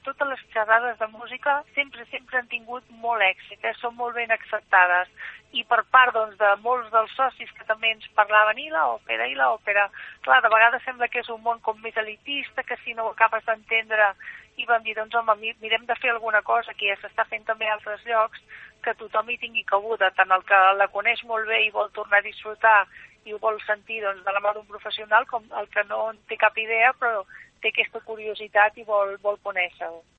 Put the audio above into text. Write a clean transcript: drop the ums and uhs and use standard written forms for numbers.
totes les xerrades de música sempre han tingut molt èxit, són molt ben acceptades. I per part de molts dels socis que també ens parlaven, i l'òpera. Clar, de vegades sembla que és un món com més elitista, que si no ho acabes d'entendre, i vam dir, doncs home, mirem de fer alguna cosa, que ja s'està fent també a altres llocs, que tothom hi tingui cabuda, tant el que la coneix molt bé i vol tornar a disfrutar i ho vol sentir de la mà d'un professional, com el que no en té cap idea, però té aquesta curiositat i vol conèixer-ho.